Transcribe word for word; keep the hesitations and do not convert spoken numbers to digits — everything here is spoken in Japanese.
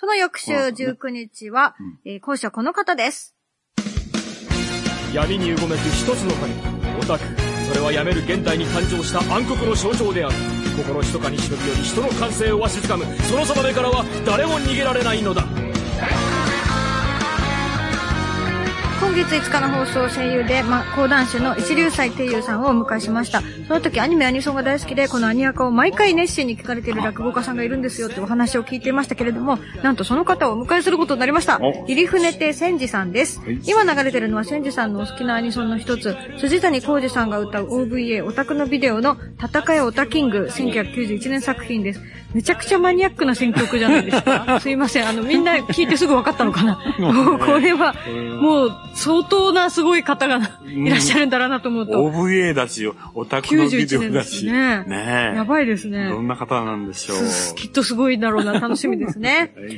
その翌週じゅうくにちは、うんえー、講師はこの方です。 闇にうごめく一つの影、オタク。それは病める現代に誕生した暗黒の象徴である。心ひそかに忍び寄り人の感性をわしづかむ。そのそばめからは誰も逃げられないのだ。 今月いつかの放送、声優で、ま、講談師の一流斎貞友さんをお迎えしました。その時アニメアニソンが大好きで、このアニアカを毎回熱心に聞かれている落語家さんがいるんですよってお話を聞いていましたけれども、なんとその方をお迎えすることになりました。入船亭千治さんです。今流れてるのは千治さんのお好きなアニソンの一つ、辻谷浩二さんが歌う オーブイエー オタクのビデオの戦いオタキングせんきゅうひゃくきゅうじゅういちねん作品です。めちゃくちゃマニアックな選曲じゃないですか。すいません。あの、みんな聞いてすぐ分かったのかな。もうこれは、もう相当なすごい方がいらっしゃるんだろうなと思うと。 オーブイエー だし、オタクのビデオだし。 ね。ねえ。やばいですね。 どんな方なんでしょう。 きっとすごいだろうな。楽しみですね。